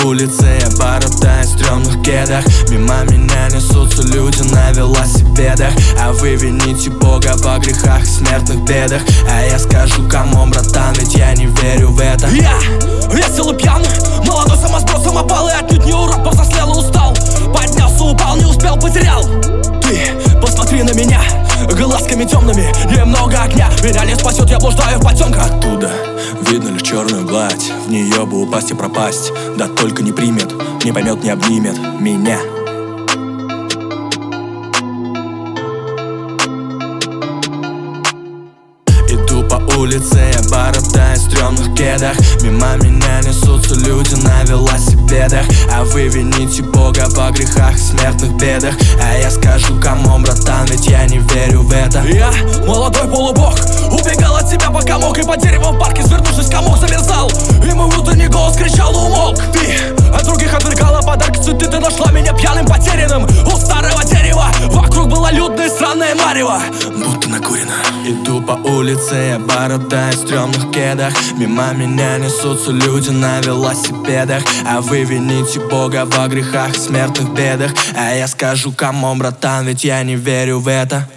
улице я бородаюсь в стрёмных кедах. Мимо меня несутся люди на велосипедах. А вы вините Бога во грехах и смертных бедах. А я скажу, камон, братан, ведь я не верю в это. Я весел и пьян, молодой самосброд, самопал. И отнюдь не урод, повзрослел и устал. Поднялся, упал, не успел, потерял. Ты посмотри на меня глазками темными, немного огня. Меня не спасет, я блуждаю в потемках. Оттуда видно лишь черную гладь. В нее бы упасть и пропасть. Да только не примет, не поймет, не обнимет меня. Иду по улице, я бородаюсь в стрёмных кедах. Мимо меня несутся люди на велосипедах. А вы вините Бога во грехах и смертных бедах. А я скажу, камон, братан, ведь я не верю в это. Я молодой полубог, убегал от тебя пока мог. И по дереву в парке, свернувшись, комок замерзал. И мой внутренний голос кричал и умолк. Ты от других отвергала подарки, цветы. Ты нашла меня пьяным, потерянным у старого дерева. Вокруг было людное странное марево, будто накурено. Иду по улице, я бородаюсь в стрёмных кедах. Мимо меня несутся люди на велосипедах. А вы вините Бога во грехах и смертных бедах. А я скажу, камон, братан, ведь я не верю в это.